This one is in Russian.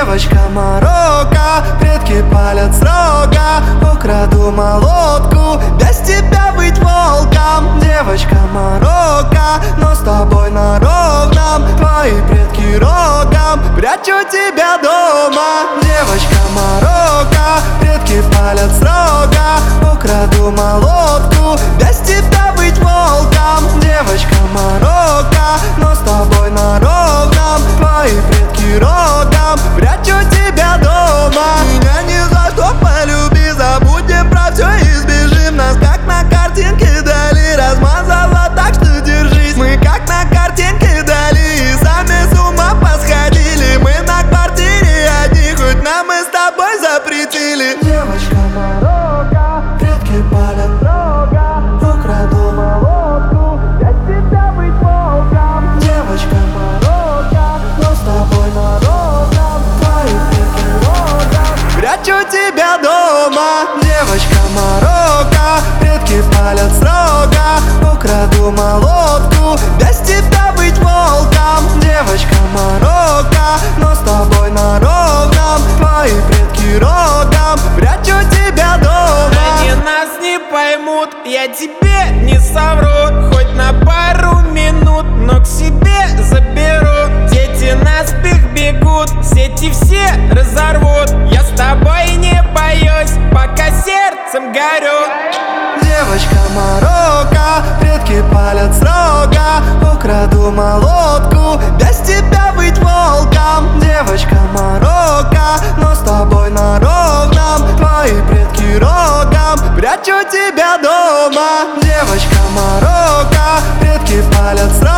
Девочка Марокко, предки палят строго. Украду молотку, без тебя быть волком. Девочка Марокко, но с тобой на ровном. Твои предки рогом, прячу тебя дома. Девочка Марокко, предки палят строго. Украду молотку, без тебя быть волком. Девочка Марокко, но с тобой на ровном. Твои предки рогом, прячу тебя дома. Меня ни за что полюби, забудем про все и сбежим. Нас как на картинке дали, размазала, так что держись. Мы как на картинке дали, и сами с ума посходили. Мы на квартире одни, хоть нам и с тобой запретили. Девочка Марокко, предки палят строго. Украду молотку, без тебя быть волком. Девочка Марокко, но с тобой на ровном. Твои предки рогом, прячу тебя дома. Девочка Марокко, предки палят строго. Украду молотку, без тебя быть волком. Девочка Марокко, но с тобой на ровном. Твои предки рогом, прячу тебя дома. Они нас не поймут, я тебе не совру. Хоть на пару минут, но к себе заберу. Дети наспех бегут, сети все разорвут. Я с тобой не боюсь, пока сердцем горю. Девочка Марокко, предки палят строго. Украду молотку, без тебя быть волком. Девочка Марокко, но с тобой на ровном. Твои предки рогом, прячу тебя дома. Девочка Марокко, предки палят строго.